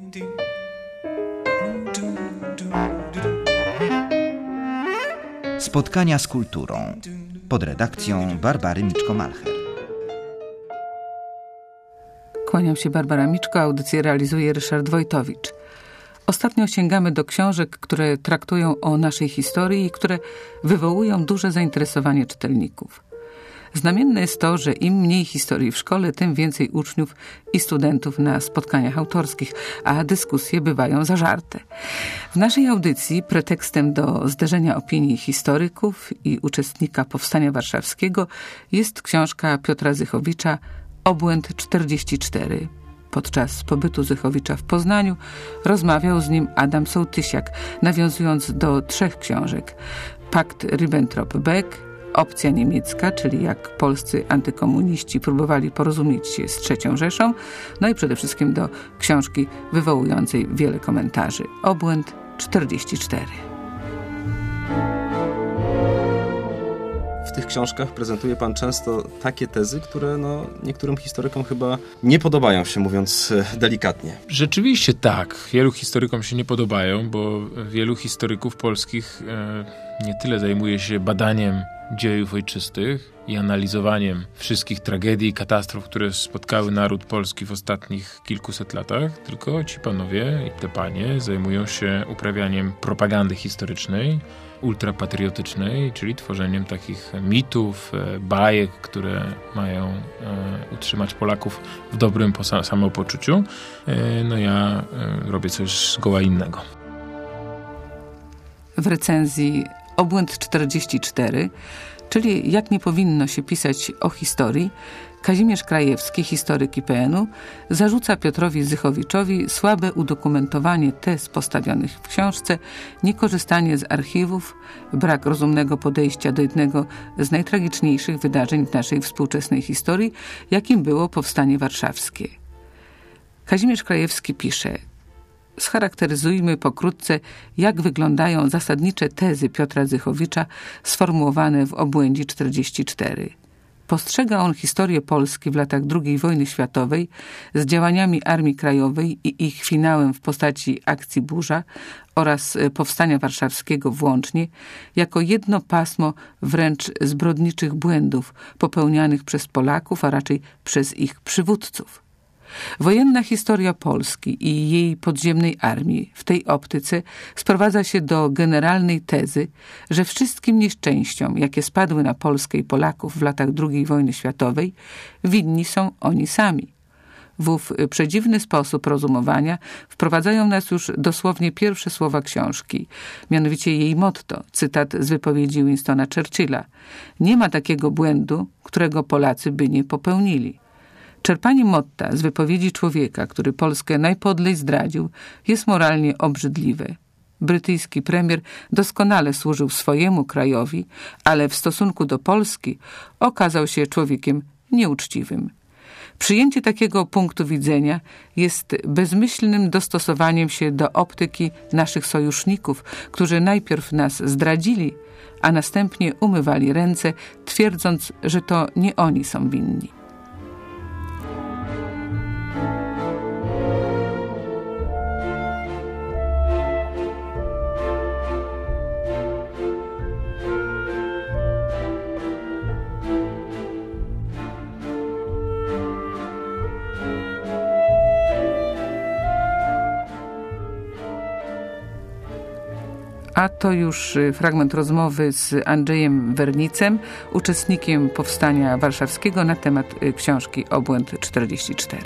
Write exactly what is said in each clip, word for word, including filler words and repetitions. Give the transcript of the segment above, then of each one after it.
Spotkania z kulturą pod redakcją Barbary Miczko-Malcher. Kłaniam się, Barbara Miczko, audycję realizuje Ryszard Wojtowicz. Ostatnio sięgamy do książek, które traktują o naszej historii i które wywołują duże zainteresowanie czytelników. Znamienne jest to, że im mniej historii w szkole, tym więcej uczniów i studentów na spotkaniach autorskich, a dyskusje bywają zażarte. W naszej audycji pretekstem do zderzenia opinii historyków i uczestnika Powstania Warszawskiego jest książka Piotra Zychowicza Obłęd czterdzieści cztery. Podczas pobytu Zychowicza w Poznaniu rozmawiał z nim Adam Sołtysiak, nawiązując do trzech książek: Pakt Ribbentrop-Beck, Opcja niemiecka, czyli jak polscy antykomuniści próbowali porozumieć się z trzecią Rzeszą, no i przede wszystkim do książki wywołującej wiele komentarzy Obłęd czterdzieści cztery. W tych książkach prezentuje pan często takie tezy, które no, niektórym historykom chyba nie podobają się, mówiąc delikatnie. Rzeczywiście tak. Wielu historykom się nie podobają, bo wielu historyków polskich e, nie tyle zajmuje się badaniem dziejów ojczystych i analizowaniem wszystkich tragedii i katastrof, które spotkały naród polski w ostatnich kilkuset latach, tylko ci panowie i te panie zajmują się uprawianiem propagandy historycznej, ultrapatriotycznej, czyli tworzeniem takich mitów, bajek, które mają e, utrzymać Polaków w dobrym samopoczuciu. E, no ja e, robię coś zgoła innego. W recenzji Obłęd czterdzieści cztery, czyli jak nie powinno się pisać o historii, Kazimierz Krajewski, historyk I P N-u, zarzuca Piotrowi Zychowiczowi słabe udokumentowanie tez postawionych w książce, niekorzystanie z archiwów, brak rozumnego podejścia do jednego z najtragiczniejszych wydarzeń w naszej współczesnej historii, jakim było Powstanie Warszawskie. Kazimierz Krajewski pisze: Scharakteryzujmy pokrótce, jak wyglądają zasadnicze tezy Piotra Zychowicza sformułowane w Obłędzie czterdzieści cztery. Postrzega on historię Polski w latach drugiej wojny światowej z działaniami Armii Krajowej i ich finałem w postaci akcji Burza oraz Powstania Warszawskiego włącznie jako jedno pasmo wręcz zbrodniczych błędów popełnianych przez Polaków, a raczej przez ich przywódców. Wojenna historia Polski i jej podziemnej armii w tej optyce sprowadza się do generalnej tezy, że wszystkim nieszczęściom, jakie spadły na Polskę i Polaków w latach drugiej wojny światowej, winni są oni sami. W ów przedziwny sposób rozumowania wprowadzają nas już dosłownie pierwsze słowa książki, mianowicie jej motto, cytat z wypowiedzi Winstona Churchilla: nie ma takiego błędu, którego Polacy by nie popełnili. Czerpanie motta z wypowiedzi człowieka, który Polskę najpodlej zdradził, jest moralnie obrzydliwe. Brytyjski premier doskonale służył swojemu krajowi, ale w stosunku do Polski okazał się człowiekiem nieuczciwym. Przyjęcie takiego punktu widzenia jest bezmyślnym dostosowaniem się do optyki naszych sojuszników, którzy najpierw nas zdradzili, a następnie umywali ręce, twierdząc, że to nie oni są winni. A to już fragment rozmowy z Andrzejem Wernicem, uczestnikiem Powstania Warszawskiego, na temat książki Obłęd czterdzieści cztery.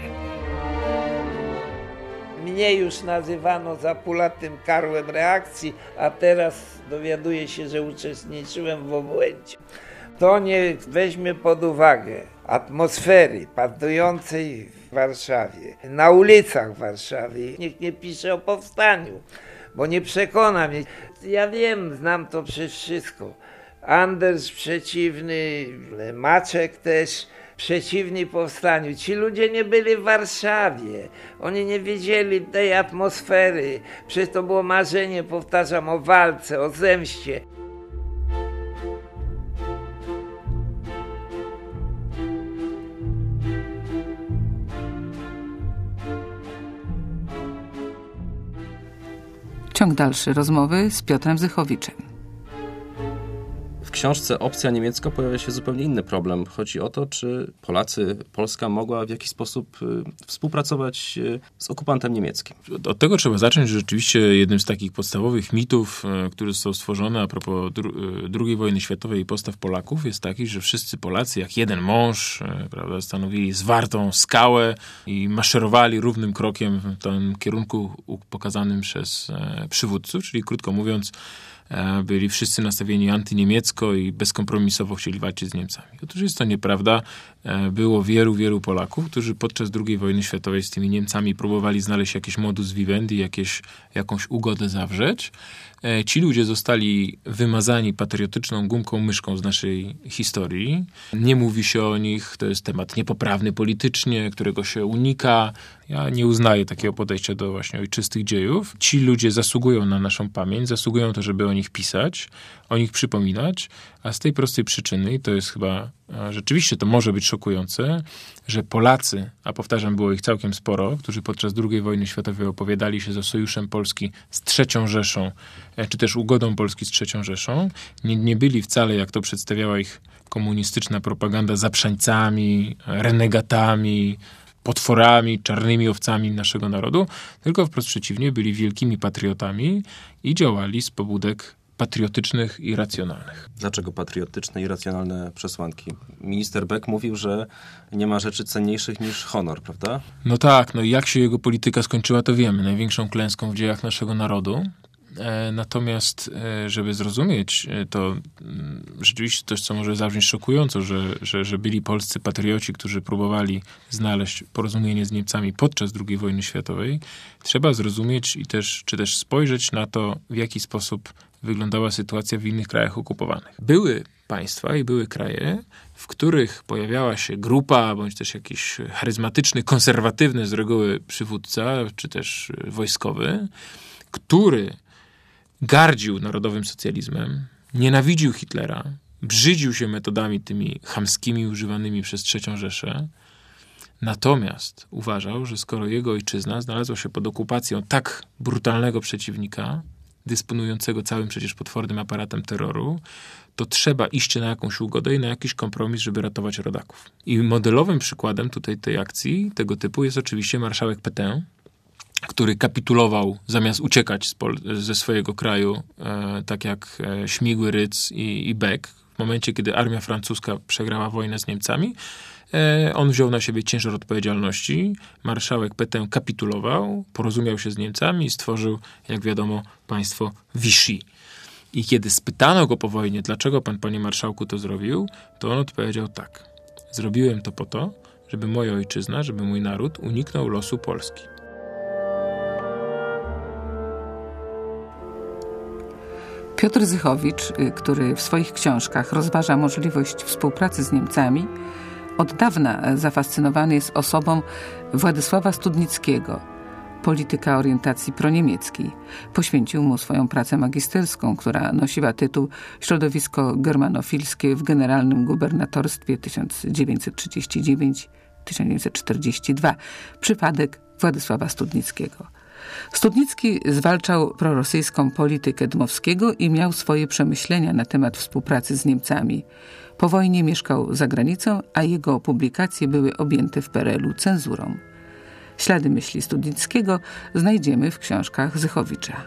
Mnie już nazywano zapulatym karłem reakcji, a teraz dowiaduję się, że uczestniczyłem w obłędzie. To nie weźmie pod uwagę atmosfery panującej w Warszawie, na ulicach Warszawy. Nikt nie pisze o powstaniu, bo nie przekona mnie. Ja wiem, znam to przez wszystko. Anders przeciwny, Maczek też przeciwni powstaniu. Ci ludzie nie byli w Warszawie. Oni nie wiedzieli tej atmosfery. Przecież to było marzenie, powtarzam, o walce, o zemście. Ciąg dalszy rozmowy z Piotrem Zychowiczem. W książce Opcja niemiecka pojawia się zupełnie inny problem. Chodzi o to, czy Polacy, Polska mogła w jakiś sposób y, współpracować y, z okupantem niemieckim. Od tego trzeba zacząć, że rzeczywiście jednym z takich podstawowych mitów, y, które zostały stworzone a propos dru- y, drugiej wojny światowej i postaw Polaków, jest taki, że wszyscy Polacy jak jeden mąż, y, prawda, stanowili zwartą skałę i maszerowali równym krokiem w tym kierunku pokazanym przez y, przywódców, czyli krótko mówiąc, byli wszyscy nastawieni antyniemiecko i bezkompromisowo chcieli walczyć z Niemcami. Otóż jest to nieprawda. Było wielu, wielu Polaków, którzy podczas drugiej wojny światowej z tymi Niemcami próbowali znaleźć jakieś modus vivendi, jakieś, jakąś ugodę zawrzeć. Ci ludzie zostali wymazani patriotyczną gumką myszką z naszej historii. Nie mówi się o nich, to jest temat niepoprawny politycznie, którego się unika. Ja nie uznaję takiego podejścia do właśnie ojczystych dziejów. Ci ludzie zasługują na naszą pamięć, zasługują to, żeby o nich pisać, o nich przypominać, a z tej prostej przyczyny, i to jest chyba, rzeczywiście to może być szokujące, że Polacy, a powtarzam, było ich całkiem sporo, którzy podczas drugiej wojny światowej opowiadali się za sojuszem Polski z trzecią Rzeszą, czy też ugodą Polski z trzecią Rzeszą, nie, nie byli wcale, jak to przedstawiała ich komunistyczna propaganda, zaprzańcami, renegatami, potworami, czarnymi owcami naszego narodu, tylko wprost przeciwnie, byli wielkimi patriotami i działali z pobudek patriotycznych i racjonalnych. Dlaczego patriotyczne i racjonalne przesłanki? Minister Beck mówił, że nie ma rzeczy cenniejszych niż honor, prawda? No tak, no i jak się jego polityka skończyła, to wiemy. Największą klęską w dziejach naszego narodu. E, natomiast, e, żeby zrozumieć, e, to m, rzeczywiście coś, co może zabrzmieć szokująco, że, że, że byli polscy patrioci, którzy próbowali znaleźć porozumienie z Niemcami podczas drugiej wojny światowej, trzeba zrozumieć i też, czy też spojrzeć na to, w jaki sposób wyglądała sytuacja w innych krajach okupowanych. Były państwa i były kraje, w których pojawiała się grupa, bądź też jakiś charyzmatyczny, konserwatywny z reguły przywódca, czy też wojskowy, który gardził narodowym socjalizmem, nienawidził Hitlera, brzydził się metodami tymi chamskimi używanymi przez trzecią Rzeszę, natomiast uważał, że skoro jego ojczyzna znalazła się pod okupacją tak brutalnego przeciwnika, dysponującego całym przecież potwornym aparatem terroru, to trzeba iść na jakąś ugodę i na jakiś kompromis, żeby ratować rodaków. I modelowym przykładem tutaj tej akcji tego typu jest oczywiście marszałek Pétain, który kapitulował zamiast uciekać z Pol- ze swojego kraju, e, tak jak e, Śmigły, Rydz i, i Beck. W momencie, kiedy armia francuska przegrała wojnę z Niemcami, e, on wziął na siebie ciężar odpowiedzialności. Marszałek Pétain kapitulował, porozumiał się z Niemcami i stworzył, jak wiadomo, państwo Vichy. I kiedy spytano go po wojnie, dlaczego pan, panie marszałku, to zrobił, to on odpowiedział tak. Zrobiłem to po to, żeby moja ojczyzna, żeby mój naród uniknął losu Polski. Piotr Zychowicz, który w swoich książkach rozważa możliwość współpracy z Niemcami, od dawna zafascynowany jest osobą Władysława Studnickiego, polityka orientacji proniemieckiej. Poświęcił mu swoją pracę magisterską, która nosiła tytuł Środowisko germanofilskie w Generalnym Gubernatorstwie tysiąc dziewięćset trzydziesty dziewiąty do tysiąc dziewięćset czterdziestego drugiego. Przypadek Władysława Studnickiego. Studnicki zwalczał prorosyjską politykę Dmowskiego i miał swoje przemyślenia na temat współpracy z Niemcami. Po wojnie mieszkał za granicą, a jego publikacje były objęte w P R L u cenzurą. Ślady myśli Studnickiego znajdziemy w książkach Zychowicza.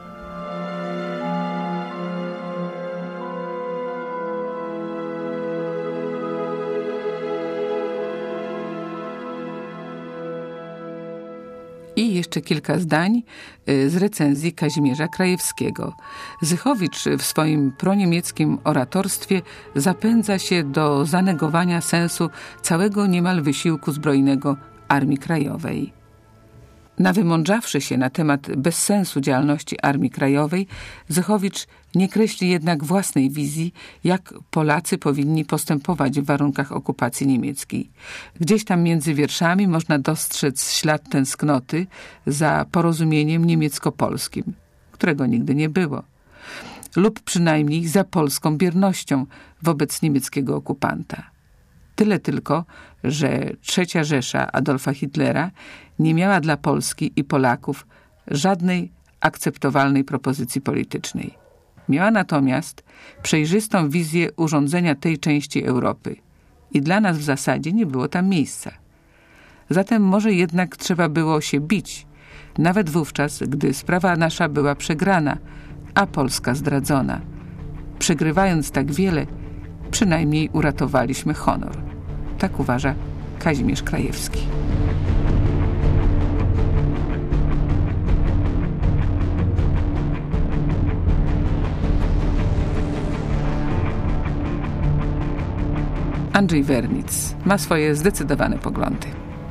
I jeszcze kilka zdań z recenzji Kazimierza Krajewskiego. Zychowicz w swoim proniemieckim oratorstwie zapędza się do zanegowania sensu całego niemal wysiłku zbrojnego Armii Krajowej. Nawymądrzawszy się na temat bezsensu działalności Armii Krajowej, Zychowicz nie kreśli jednak własnej wizji, jak Polacy powinni postępować w warunkach okupacji niemieckiej. Gdzieś tam między wierszami można dostrzec ślad tęsknoty za porozumieniem niemiecko-polskim, którego nigdy nie było, lub przynajmniej za polską biernością wobec niemieckiego okupanta. Tyle tylko, że trzecia Rzesza Adolfa Hitlera nie miała dla Polski i Polaków żadnej akceptowalnej propozycji politycznej. Miała natomiast przejrzystą wizję urządzenia tej części Europy i dla nas w zasadzie nie było tam miejsca. Zatem może jednak trzeba było się bić, nawet wówczas, gdy sprawa nasza była przegrana, a Polska zdradzona. Przegrywając tak wiele, przynajmniej uratowaliśmy honor. Tak uważa Kazimierz Krajewski. Andrzej Wernic ma swoje zdecydowane poglądy.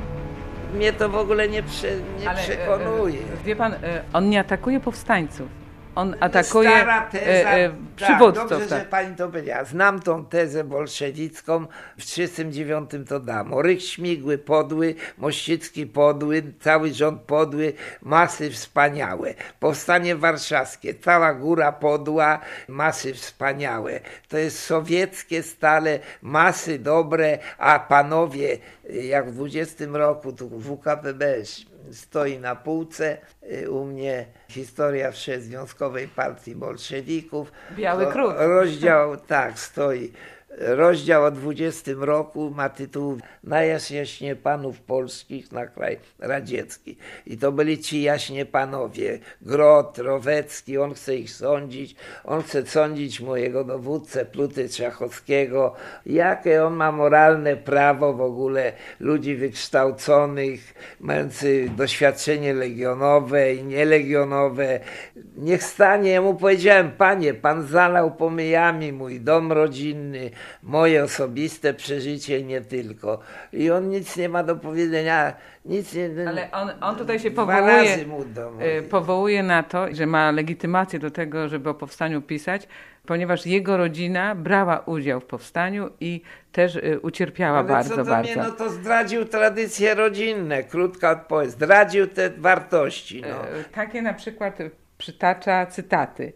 Mnie to w ogóle nie, prze, nie Ale, przekonuje. E, wie pan, e, on nie atakuje powstańców. On atakuje Stara teza, e, e, tak, przywódców. dobrze, tak. że pani to powiedziała. Znam tą tezę bolszewicką, w trzydziestym dziewiątym to dam. Rych Śmigły podły, Mościcki podły, cały rząd podły, masy wspaniałe. Powstanie warszawskie, cała góra podła, masy wspaniałe. To jest sowieckie stale, masy dobre, a panowie, jak w dwudziestym roku, tu W K P B stoi na półce, u mnie historia Wszechzwiązkowej Partii Bolszewików. Biały Kruk. Rozdział, tak, stoi. Rozdział o dwudziestym roku ma tytuł Najazd jaśnie panów polskich na kraj radziecki. I to byli ci jaśnie panowie. Grot, Rowecki, on chce ich sądzić. On chce sądzić mojego dowódcę Pluty Czachowskiego. Jakie on ma moralne prawo w ogóle ludzi wykształconych, mających doświadczenie legionowe i nielegionowe. Niech stanie, ja mu powiedziałem, panie, pan zalał pomyjami mój dom rodzinny, moje osobiste przeżycie nie tylko. I on nic nie ma do powiedzenia. Nic nie, Ale on, on tutaj się dwa powołuje, razy mu do powołuje na to, że ma legitymację do tego, żeby o powstaniu pisać, ponieważ jego rodzina brała udział w powstaniu i też ucierpiała Ale bardzo, co to bardzo. Mnie, no to zdradził tradycje rodzinne. Krótka odpowiedź. Zdradził te wartości. No. Takie na przykład przytacza cytaty.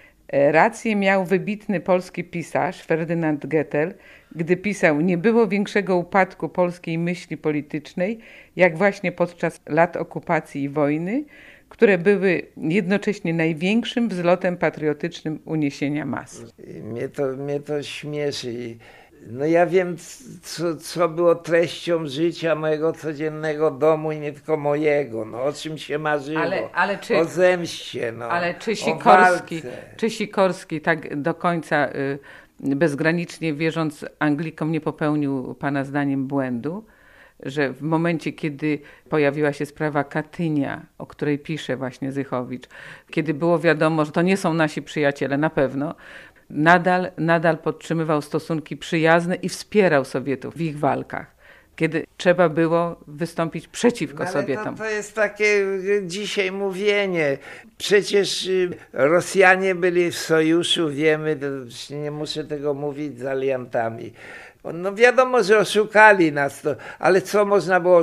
Rację miał wybitny polski pisarz Ferdynand Goethel, gdy pisał: nie było większego upadku polskiej myśli politycznej, jak właśnie podczas lat okupacji i wojny, które były jednocześnie największym wzlotem patriotycznym uniesienia mas. Mnie to, mnie to śmieszy. No ja wiem, co, co było treścią życia mojego codziennego domu i nie tylko mojego. No, o czym się marzyło. Ale, ale czy, o zemście. No, ale czy o Sikorski, walce. czy Sikorski tak do końca y, bezgranicznie wierząc Anglikom nie popełnił pana zdaniem błędu? Że w momencie, kiedy pojawiła się sprawa Katynia, o której pisze właśnie Zychowicz, kiedy było wiadomo, że to nie są nasi przyjaciele, na pewno, nadal, nadal podtrzymywał stosunki przyjazne i wspierał Sowietów w ich walkach, kiedy trzeba było wystąpić przeciwko no, ale Sowietom. To, to jest takie dzisiaj mówienie. Przecież Rosjanie byli w sojuszu, wiemy, nie muszę tego mówić, z aliantami. No wiadomo, że oszukali nas, to, ale co można było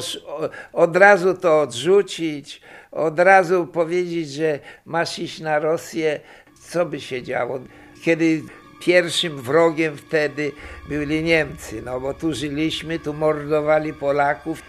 od razu to odrzucić, od razu powiedzieć, że masz iść na Rosję, co by się działo? Kiedy pierwszym wrogiem wtedy byli Niemcy, no bo tu żyliśmy, tu mordowali Polaków.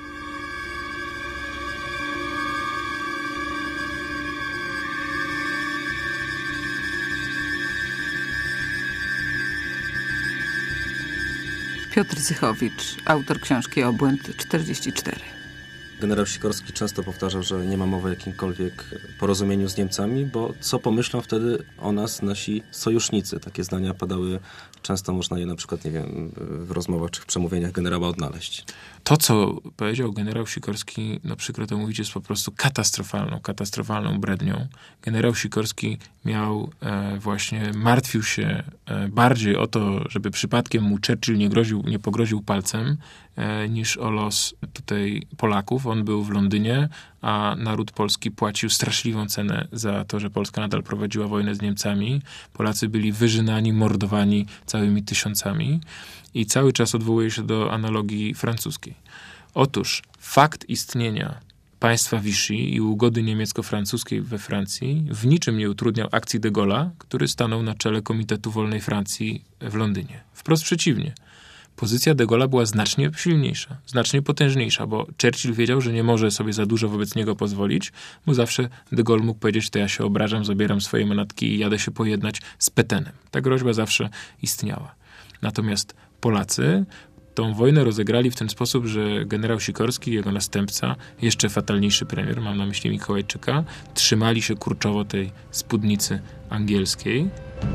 Piotr Zychowicz, autor książki Obłęd czterdzieści cztery. Generał Sikorski często powtarzał, że nie ma mowy o jakimkolwiek porozumieniu z Niemcami, bo co pomyślą wtedy o nas nasi sojusznicy? Takie zdania padały często, można je na przykład, nie wiem, w rozmowach czy w przemówieniach generała odnaleźć. To, co powiedział generał Sikorski, no przykro to mówić, jest po prostu katastrofalną, katastrofalną brednią. Generał Sikorski miał e, właśnie, martwił się e, bardziej o to, żeby przypadkiem mu Churchill nie groził, nie pogroził palcem, e, niż o los tutaj Polaków. On był w Londynie, a naród polski płacił straszliwą cenę za to, że Polska nadal prowadziła wojnę z Niemcami. Polacy byli wyżynani, mordowani całymi tysiącami i cały czas odwołuje się do analogii francuskiej. Otóż fakt istnienia państwa Vichy i ugody niemiecko-francuskiej we Francji w niczym nie utrudniał akcji de Gaulle'a, który stanął na czele Komitetu Wolnej Francji w Londynie. Wprost przeciwnie. pozycja de Gaulle'a była znacznie silniejsza, znacznie potężniejsza, bo Churchill wiedział, że nie może sobie za dużo wobec niego pozwolić, bo zawsze de Gaulle mógł powiedzieć, to ja się obrażam, zabieram swoje manatki i jadę się pojednać z Petenem. Ta groźba zawsze istniała. Natomiast Polacy tą wojnę rozegrali w ten sposób, że generał Sikorski, jego następca, jeszcze fatalniejszy premier, mam na myśli Mikołajczyka, trzymali się kurczowo tej spódnicy angielskiej.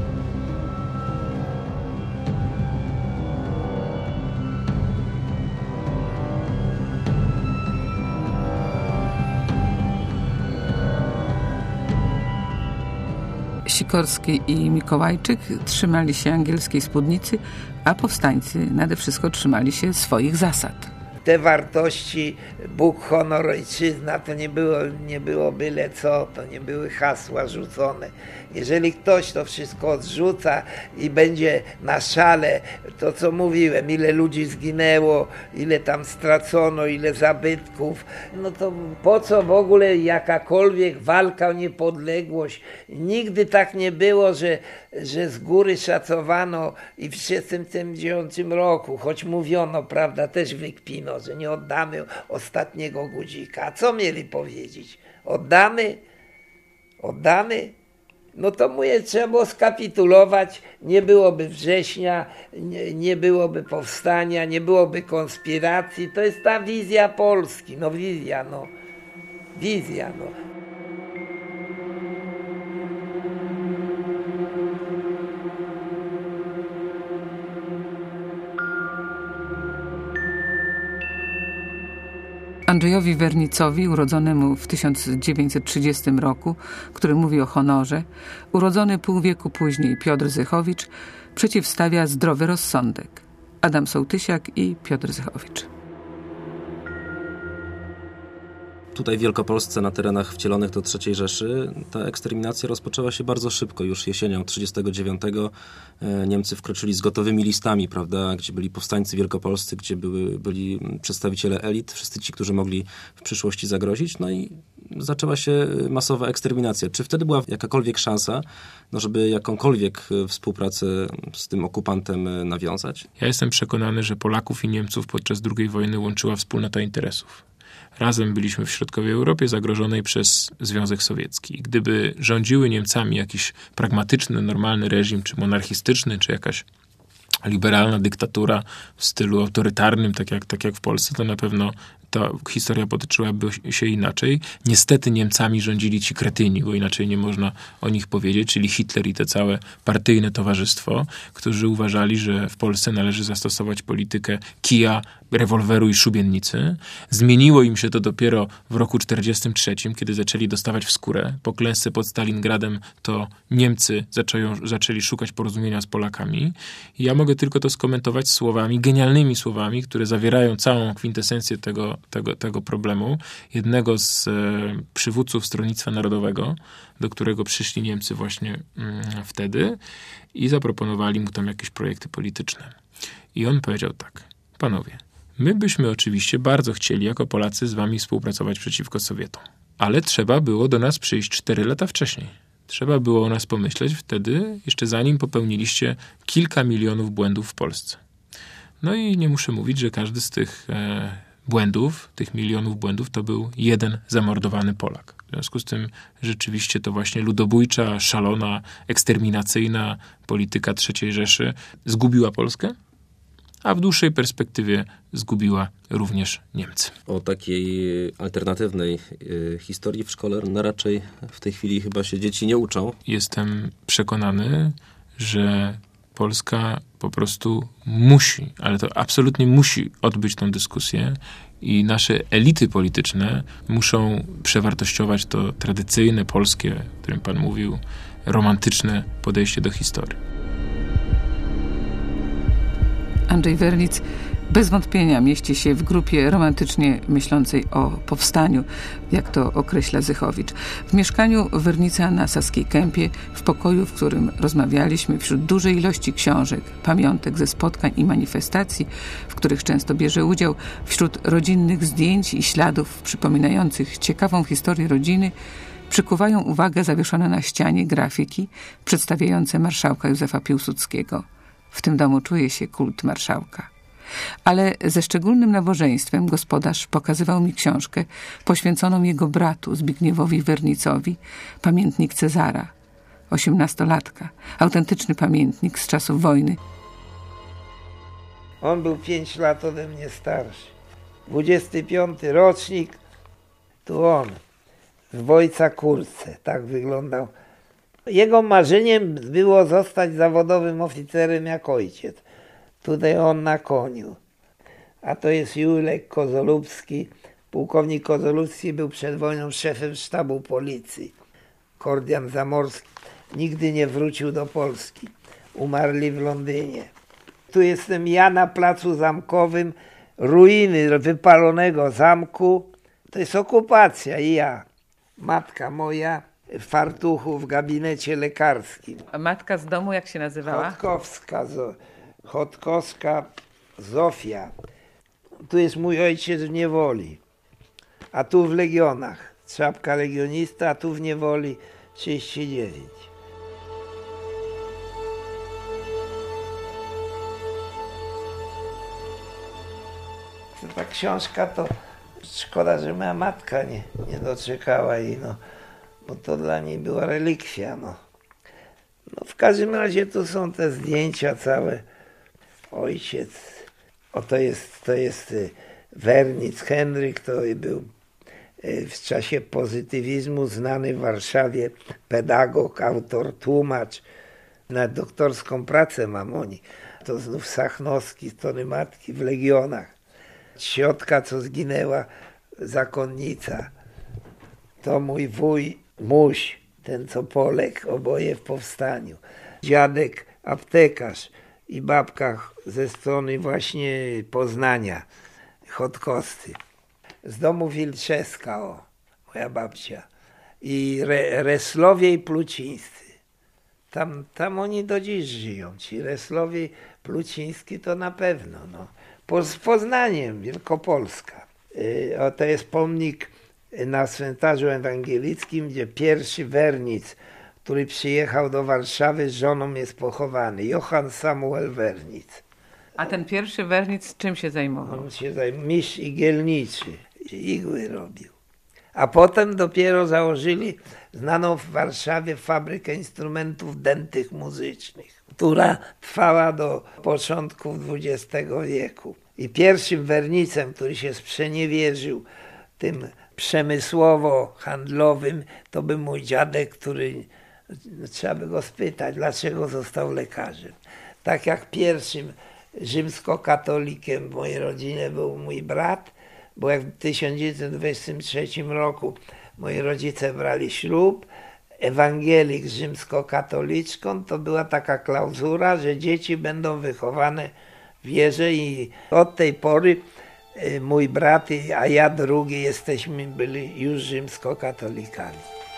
Sikorski i Mikołajczyk trzymali się angielskiej spódnicy, a powstańcy nade wszystko trzymali się swoich zasad. Te wartości, Bóg, honor, ojczyzna, to nie było, nie było byle co, to nie były hasła rzucone. Jeżeli ktoś to wszystko odrzuca i będzie na szale, to co mówiłem, ile ludzi zginęło, ile tam stracono, ile zabytków, no to po co w ogóle jakakolwiek walka o niepodległość? Nigdy tak nie było, że, że z góry szacowano i w tysiąc dziewięćset dziewiątym roku, choć mówiono, prawda, też wykpino, że nie oddamy ostatniego guzika. A co mieli powiedzieć? Oddamy? Oddamy? No to mówię, trzeba było skapitulować, nie byłoby września, nie, nie byłoby powstania, nie byłoby konspiracji. To jest ta wizja Polski, no wizja, no. Wizja, no. Andrzejowi Wernicowi, urodzonemu w tysiąc dziewięćset trzydziestym roku, który mówi o honorze, urodzony pół wieku później Piotr Zychowicz, przeciwstawia zdrowy rozsądek. Adam Sołtysiak i Piotr Zychowicz. Tutaj w Wielkopolsce, na terenach wcielonych do trzeciej Rzeszy, ta eksterminacja rozpoczęła się bardzo szybko. Już jesienią trzydziestego dziewiątego Niemcy wkroczyli z gotowymi listami, prawda, gdzie byli powstańcy wielkopolscy, gdzie były, byli przedstawiciele elit, wszyscy ci, którzy mogli w przyszłości zagrozić. No i zaczęła się masowa eksterminacja. Czy wtedy była jakakolwiek szansa, no żeby jakąkolwiek współpracę z tym okupantem nawiązać? Ja jestem przekonany, że Polaków i Niemców podczas drugiej wojny łączyła wspólnota interesów. Razem byliśmy w środkowej Europie zagrożonej przez Związek Sowiecki. Gdyby rządziły Niemcami jakiś pragmatyczny, normalny reżim, czy monarchistyczny, czy jakaś liberalna dyktatura w stylu autorytarnym, tak jak, tak jak w Polsce, to na pewno ta historia potoczyłaby się inaczej. Niestety Niemcami rządzili ci kretyni, bo inaczej nie można o nich powiedzieć, czyli Hitler i te całe partyjne towarzystwo, którzy uważali, że w Polsce należy zastosować politykę kija, rewolweru i szubienicy. Zmieniło im się to dopiero w roku czterdziestym trzecim, kiedy zaczęli dostawać w skórę. Po klęsce pod Stalingradem to Niemcy zaczęją, zaczęli szukać porozumienia z Polakami. I ja mogę tylko to skomentować słowami, genialnymi słowami, które zawierają całą kwintesencję tego, tego, tego problemu. Jednego z e, przywódców Stronnictwa Narodowego, do którego przyszli Niemcy właśnie mm, wtedy i zaproponowali mu tam jakieś projekty polityczne. I on powiedział tak: panowie, my byśmy oczywiście bardzo chcieli jako Polacy z wami współpracować przeciwko Sowietom, ale trzeba było do nas przyjść cztery lata wcześniej. Trzeba było o nas pomyśleć wtedy, jeszcze zanim popełniliście kilka milionów błędów w Polsce. No i nie muszę mówić, że każdy z tych e, błędów, tych milionów błędów, to był jeden zamordowany Polak. W związku z tym rzeczywiście to właśnie ludobójcza, szalona, eksterminacyjna polityka trzeciej Rzeszy zgubiła Polskę, a w dłuższej perspektywie zgubiła również Niemcy. O takiej alternatywnej y, historii w szkole no raczej w tej chwili chyba się dzieci nie uczą. Jestem przekonany, że Polska po prostu musi, ale to absolutnie musi odbyć tę dyskusję i nasze elity polityczne muszą przewartościować to tradycyjne, polskie, o którym pan mówił, romantyczne podejście do historii. Andrzej Wernic bez wątpienia mieści się w grupie romantycznie myślącej o powstaniu, jak to określa Zychowicz. W mieszkaniu Wernica na Saskiej Kępie, w pokoju, w którym rozmawialiśmy, wśród dużej ilości książek, pamiątek ze spotkań i manifestacji, w których często bierze udział, wśród rodzinnych zdjęć i śladów przypominających ciekawą historię rodziny, przykuwają uwagę zawieszone na ścianie grafiki przedstawiające marszałka Józefa Piłsudskiego. W tym domu czuje się kult marszałka. Ale ze szczególnym nabożeństwem gospodarz pokazywał mi książkę poświęconą jego bratu Zbigniewowi Wernicowi, pamiętnik Cezara, osiemnastolatka, autentyczny pamiętnik z czasów wojny. On był pięć lat ode mnie starszy. dwudziesty piąty rocznik, tu on, w Wojca kurtce, tak wyglądał. Jego marzeniem było zostać zawodowym oficerem jak ojciec. Tutaj on na koniu. A to jest Julek Kozolubski. Pułkownik Kozolubski był przed wojną szefem sztabu policji. Kordian Zamorski. Nigdy nie wrócił do Polski. Umarli w Londynie. Tu jestem ja na placu zamkowym. Ruiny wypalonego zamku. To jest okupacja i ja. Matka moja w fartuchu w gabinecie lekarskim. A matka z domu jak się nazywała? Chodkowska, Chodkowska Zofia. Tu jest mój ojciec w niewoli, a tu w Legionach. Czapka legionista, a tu w niewoli trzydzieści dziewięć. Ta książka to szkoda, że moja matka nie, nie doczekała jej, no, bo to dla niej była relikwia. No. No, w każdym razie tu są te zdjęcia całe. Ojciec, o to jest, to jest Wernic Henryk, to był w czasie pozytywizmu znany w Warszawie pedagog, autor, tłumacz. Nawet doktorską pracę mam o niej. To znów Sachnowski, Strony Matki w Legionach. Ciotka, co zginęła, zakonnica. To mój wuj Muś, ten co Polek, oboje w powstaniu. Dziadek aptekarz i babka ze strony właśnie Poznania, Chodkowscy. Z domu Wilczeska, o, moja babcia. I Re, Reslowie i Plucińscy. Tam, tam oni do dziś żyją. Ci Reslowie i Pluciński to na pewno. No. Po, z Poznaniem, Wielkopolska. Yy, o, to jest pomnik na cmentarzu ewangelickim, gdzie pierwszy Wernic, który przyjechał do Warszawy z żoną, jest pochowany. Johann Samuel Wernic. A ten pierwszy Wernic czym się zajmował? On się zajmował, mistrz igielniczy. Igły robił. A potem dopiero założyli znaną w Warszawie fabrykę instrumentów dętych muzycznych, która trwała do początków dwudziestego wieku. I pierwszym Wernicem, który się sprzeniewierzył tym przemysłowo-handlowym, to był mój dziadek, który, trzeba by go spytać, dlaczego został lekarzem. Tak jak pierwszym rzymskokatolikiem w mojej rodzinie był mój brat, bo jak w tysiąc dziewięćset dwudziestym trzecim roku moi rodzice brali ślub, ewangelik z rzymskokatoliczką, to była taka klauzura, że dzieci będą wychowane w wierze i od tej pory mój brat, a ja drugi jesteśmy byli już rzymskokatolikami.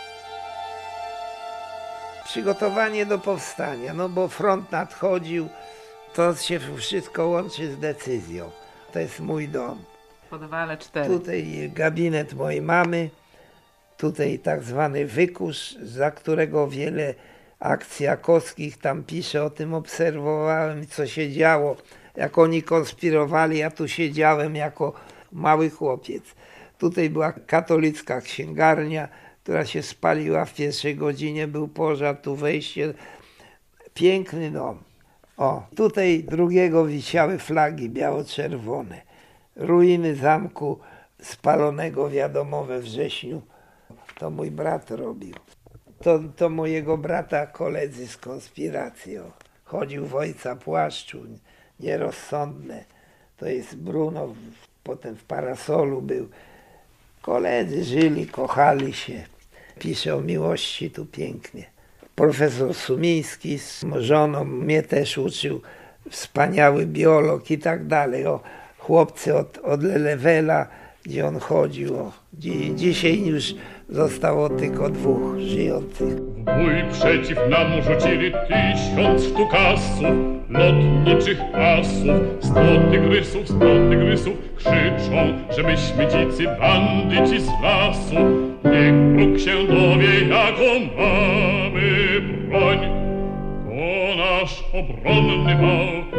Przygotowanie do powstania, no bo front nadchodził, to się wszystko łączy z decyzją. To jest mój dom. Podwale cztery. Tutaj gabinet mojej mamy, tutaj tak zwany wykusz, za którego wiele akcji Jakowskich tam pisze, o tym obserwowałem, co się działo, jak oni konspirowali, ja tu siedziałem jako mały chłopiec. Tutaj była katolicka księgarnia, która się spaliła w pierwszej godzinie, był pożar, tu wejście, piękny dom. O, tutaj drugiego wisiały flagi biało-czerwone. Ruiny zamku spalonego, wiadomo, we wrześniu. To mój brat robił. To, to mojego brata koledzy z konspiracji. O. Chodził w ojca płaszczu, nierozsądne. To jest Bruno, potem w parasolu był. Koledzy żyli, kochali się. Pisze o miłości tu pięknie. Profesor Sumiński z żoną mnie też uczył, wspaniały biolog i tak dalej. O, chłopcy od, od Lelewela, gdzie on chodził. O, dzi, dzisiaj już zostało tylko dwóch żyjących. W bój przeciw nam rzucili tysiąc sztuk asów, lotniczych asów. Sto tygrysów, sto tygrysów krzyczą, że myśmy dzicy bandyci z lasu. Niech wróg się dowie, jaką mamy broń. To nasz obronny wał, moc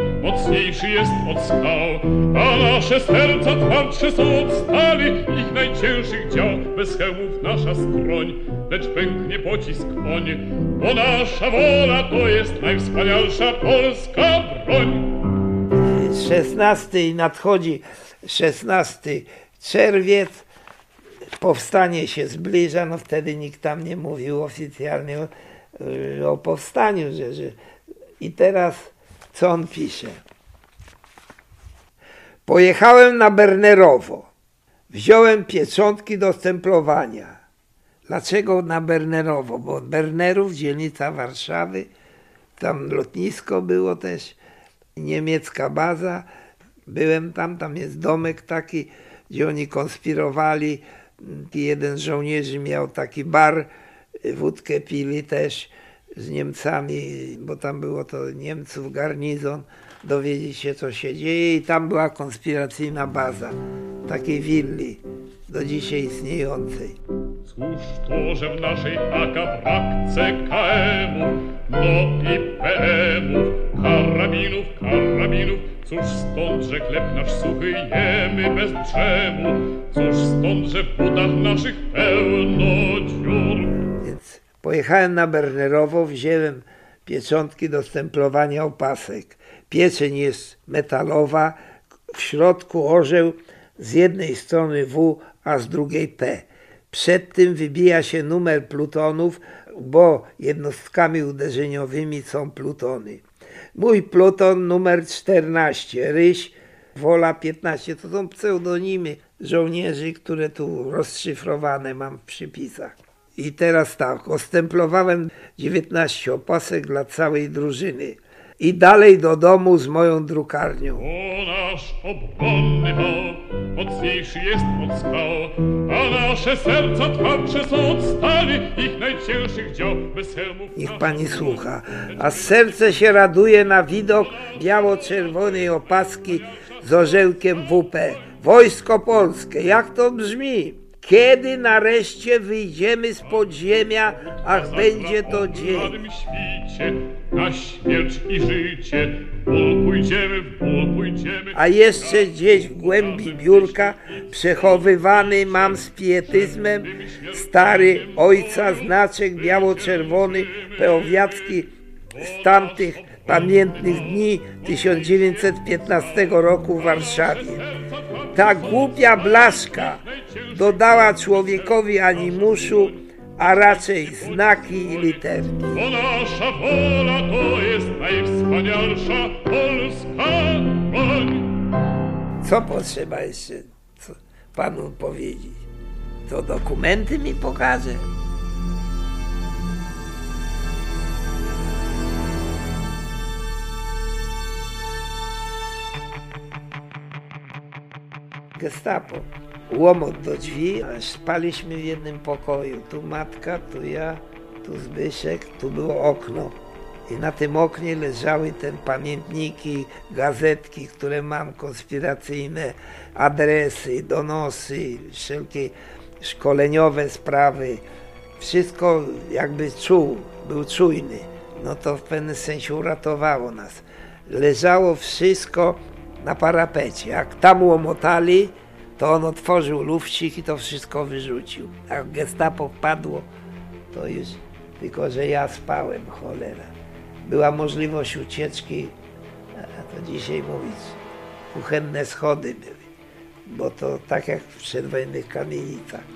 mocniejszy jest od skał, a nasze serca twardsze są od stali, ich najcięższych dział bez hełmów nasza skroń, lecz pęknie pocisk oń, bo nasza wola to jest najwspanialsza polska broń. szesnasty i nadchodzi szesnasty czerwiec, powstanie się zbliża, no wtedy nikt tam nie mówił oficjalnie o, o powstaniu, że, że... I teraz co on pisze? Pojechałem na Bernerowo, wziąłem pieczątki do stemplowania. Dlaczego na Bernerowo? Bo Bernerów, dzielnica Warszawy, tam lotnisko było też, niemiecka baza, byłem tam, tam jest domek taki, gdzie oni konspirowali, jeden z żołnierzy miał taki bar, wódkę pili też z Niemcami, bo tam było to Niemców garnizon, dowiedzieć się co się dzieje i tam była konspiracyjna baza, takiej willi, do dzisiaj istniejącej. Cóż to, że w naszej A K brak C K M-ów, no i P M-ów, karabinów, karabinów. Cóż stąd, że chleb nasz suchy jemy bez drzemu, cóż stąd, że w butach naszych pełno dziur. Więc pojechałem na Bernerowo, wziąłem pieczątki do stemplowania opasek. Pieczeń jest metalowa, w środku orzeł, z jednej strony W, a z drugiej P. Przed tym wybija się numer plutonów, bo jednostkami uderzeniowymi są plutony. Mój pluton numer czternaście, Ryś, Wola piętnaście, to są pseudonimy żołnierzy, które tu rozszyfrowane mam w przypisach. I teraz tak, ostemplowałem dziewiętnaście opasek dla całej drużyny. I dalej do domu z moją drukarnią. O, nasz obronny wał, mocniejszy jest od skał, a nasze serca twardsze są od stali, ich najcięższych dział bez helmów. Niech pani słucha. A serce się raduje na widok biało-czerwonej opaski z orzełkiem W P. Wojsko Polskie, jak to brzmi? Kiedy nareszcie wyjdziemy z podziemia, ach będzie to dzień. Świcie, na śmierć i życie, w ból pójdziemy, w ból pójdziemy. A jeszcze gdzieś w głębi biurka przechowywany mam z pietyzmem stary ojca znaczek biało-czerwony peowiacki z tamtych pamiętnych dni tysiąc dziewięćset piętnastego roku w Warszawie. Ta głupia blaszka dodała człowiekowi animuszu, a raczej znaki i literki. Bo nasza wola to jest najwspanialsza polska broń. Co potrzeba jeszcze co panu powiedzieć? To dokumenty mi pokaże. Gestapo. Łomot do drzwi, a spaliśmy w jednym pokoju. Tu matka, tu ja, tu Zbyszek, tu było okno. I na tym oknie leżały te pamiętniki, gazetki, które mam, konspiracyjne, adresy, donosy, wszelkie szkoleniowe sprawy. Wszystko jakby czuł, był czujny. No to w pewnym sensie uratowało nas. Leżało wszystko na parapecie. Jak tam łomotali, to on otworzył lufcik i to wszystko wyrzucił. Jak gestapo wpadło, to już tylko, że ja spałem, cholera. Była możliwość ucieczki, a to dzisiaj mówić, kuchenne schody były, bo to tak jak w przedwojennych kamienicach.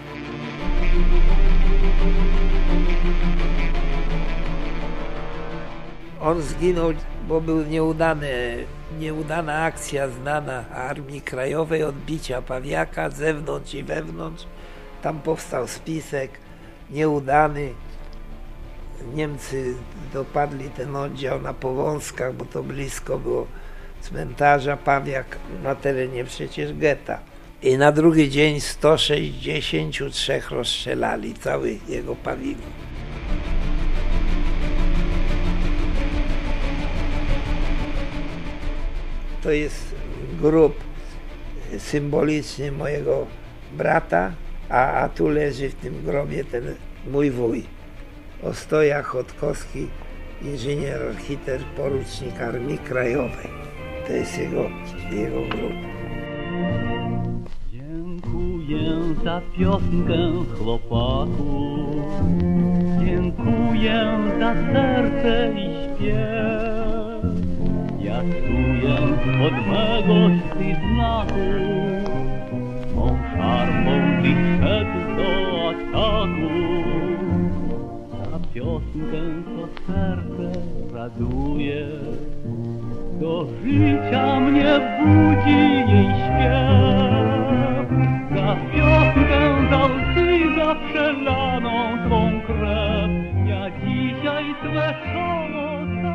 On zginął, bo był nieudany, nieudana akcja znana Armii Krajowej, odbicia Pawiaka z zewnątrz i wewnątrz. Tam powstał spisek nieudany. Niemcy dopadli ten oddział na Powązkach, bo to blisko było cmentarza, Pawiak na terenie przecież getta. I na drugi dzień sto sześćdziesiąt trzy rozstrzelali cały jego pawilon. To jest grób symboliczny mojego brata, a, a tu leży w tym grobie ten mój wuj. Ostoja Chodkowski, inżynier, architekt, porucznik Armii Krajowej. To jest jego, jego grupa. Dziękuję za piosnkę, chłopaku. Dziękuję za serce i śpiew. Ja czuję od mego znaku, mą szarmą wyszedł do ataku. Za piosnkę to serce raduje, do życia mnie budzi jej śpiew. Za piosnkę, za łzy, za przelaną twą krew, ja dzisiaj swe słowo.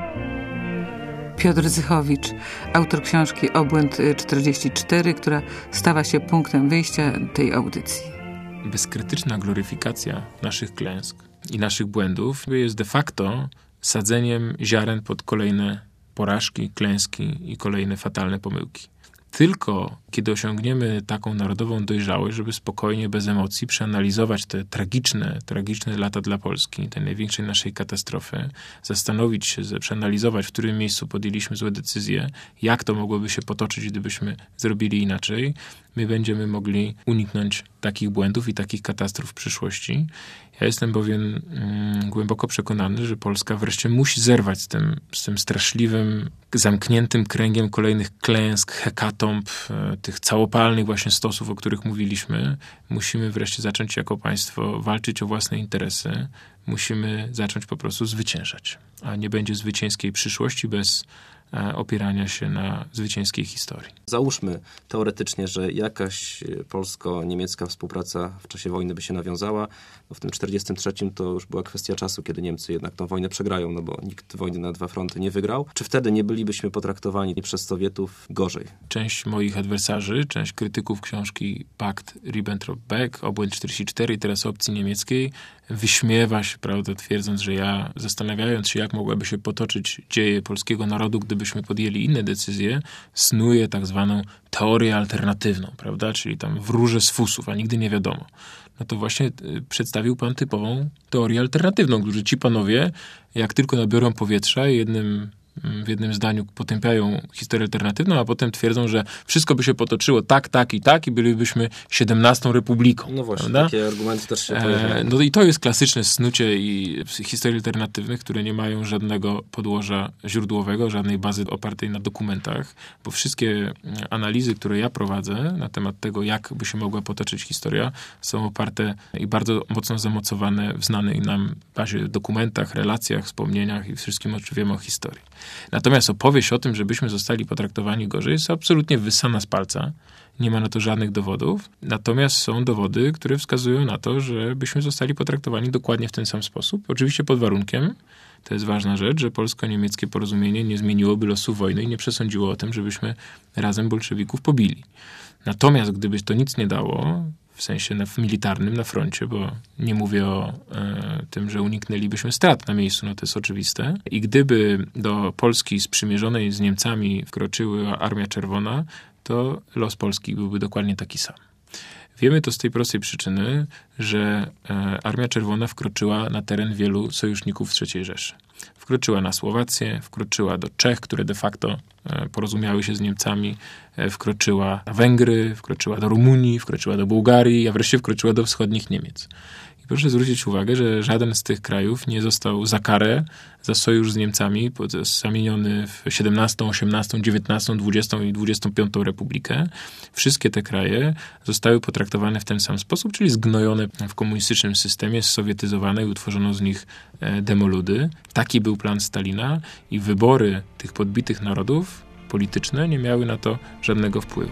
Piotr Zychowicz, autor książki Obłęd czterdzieści cztery, która stała się punktem wyjścia tej audycji. Bezkrytyczna gloryfikacja naszych klęsk i naszych błędów jest de facto sadzeniem ziaren pod kolejne porażki, klęski i kolejne fatalne pomyłki. Tylko kiedy osiągniemy taką narodową dojrzałość, żeby spokojnie, bez emocji przeanalizować te tragiczne, tragiczne lata dla Polski, tej największej naszej katastrofy, zastanowić się, przeanalizować, w którym miejscu podjęliśmy złe decyzje, jak to mogłoby się potoczyć, gdybyśmy zrobili inaczej, my będziemy mogli uniknąć takich błędów i takich katastrof w przyszłości. Ja jestem bowiem mm, głęboko przekonany, że Polska wreszcie musi zerwać z tym, z tym straszliwym, zamkniętym kręgiem kolejnych klęsk, hekatomb, e, tych całopalnych właśnie stosów, o których mówiliśmy. Musimy wreszcie zacząć jako państwo walczyć o własne interesy. Musimy zacząć po prostu zwyciężać. A nie będzie zwycięskiej przyszłości bez opierania się na zwycięskiej historii. Załóżmy teoretycznie, że jakaś polsko-niemiecka współpraca w czasie wojny by się nawiązała. No w tym czterdziestym trzecim to już była kwestia czasu, kiedy Niemcy jednak tą wojnę przegrają, no bo nikt wojny na dwa fronty nie wygrał. Czy wtedy nie bylibyśmy potraktowani przez Sowietów gorzej? Część moich adwersarzy, część krytyków książki Pakt Ribbentrop-Beck, Obłęd czterdzieści cztery i teraz opcji niemieckiej wyśmiewa się, prawda, twierdząc, że ja, zastanawiając się, jak mogłaby się potoczyć dzieje polskiego narodu, gdybyśmy podjęli inne decyzje, snuje tak zwaną teorię alternatywną, prawda, czyli tam wróże z fusów, a nigdy nie wiadomo. No to właśnie przedstawił pan typową teorię alternatywną, że ci panowie, jak tylko nabiorą powietrza, jednym w jednym zdaniu potępiają historię alternatywną, a potem twierdzą, że wszystko by się potoczyło tak, tak i tak i bylibyśmy siedemnastą republiką. No właśnie, prawda? Takie argumenty też się pojawiają. E, no i to jest klasyczne snucie i historii alternatywnych, które nie mają żadnego podłoża źródłowego, żadnej bazy opartej na dokumentach, bo wszystkie analizy, które ja prowadzę na temat tego, jak by się mogła potoczyć historia, są oparte i bardzo mocno zamocowane w znanej nam bazie dokumentach, relacjach, wspomnieniach i wszystkim, o czym wiemy o historii. Natomiast opowieść o tym, żebyśmy zostali potraktowani gorzej, jest absolutnie wyssana z palca. Nie ma na to żadnych dowodów. Natomiast są dowody, które wskazują na to, że byśmy zostali potraktowani dokładnie w ten sam sposób. Oczywiście pod warunkiem, to jest ważna rzecz, że polsko-niemieckie porozumienie nie zmieniłoby losu wojny i nie przesądziło o tym, żebyśmy razem bolszewików pobili. Natomiast gdyby to nic nie dało, w sensie na, w militarnym, na froncie, bo nie mówię o e, tym, że uniknęlibyśmy strat na miejscu, no to jest oczywiste. I gdyby do Polski sprzymierzonej z Niemcami wkroczyła Armia Czerwona, to los Polski byłby dokładnie taki sam. Wiemy to z tej prostej przyczyny, że e, Armia Czerwona wkroczyła na teren wielu sojuszników trzeciej Rzeszy. Wkroczyła na Słowację, wkroczyła do Czech, które de facto e, porozumiały się z Niemcami, e, wkroczyła na Węgry, wkroczyła do Rumunii, wkroczyła do Bułgarii, a wreszcie wkroczyła do wschodnich Niemiec. I proszę zwrócić uwagę, że żaden z tych krajów nie został za karę, za sojusz z Niemcami, zamieniony w siedemnastą, osiemnastą, dziewiętnastą, dwudziestą i dwudziestą piątą Republikę. Wszystkie te kraje zostały potraktowane w ten sam sposób, czyli zgnojone w komunistycznym systemie, sowietyzowane i utworzono z nich demoludy. Taki był plan Stalina i wybory tych podbitych narodów polityczne nie miały na to żadnego wpływu.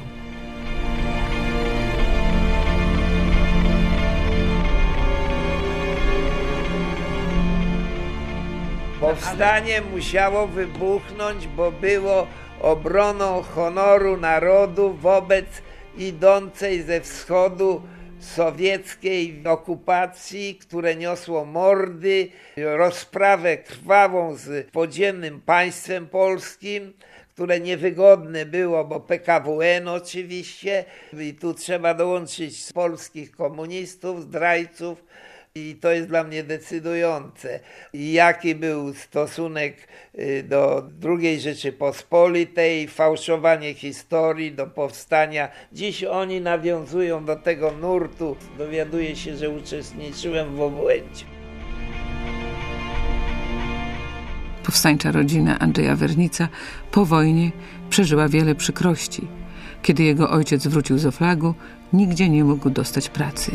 Powstanie musiało wybuchnąć, bo było obroną honoru narodu wobec idącej ze wschodu sowieckiej okupacji, które niosło mordy, rozprawę krwawą z podziemnym państwem polskim, które niewygodne było, bo P K W N oczywiście, i tu trzeba dołączyć z polskich komunistów, zdrajców, I to jest dla mnie decydujące. Jaki był stosunek do drugiej Rzeczypospolitej, fałszowanie historii, do powstania. Dziś oni nawiązują do tego nurtu. Dowiaduję się, że uczestniczyłem w obłędzie. Powstańcza rodzina Andrzeja Wernica po wojnie przeżyła wiele przykrości. Kiedy jego ojciec wrócił z Oflagu, nigdzie nie mógł dostać pracy.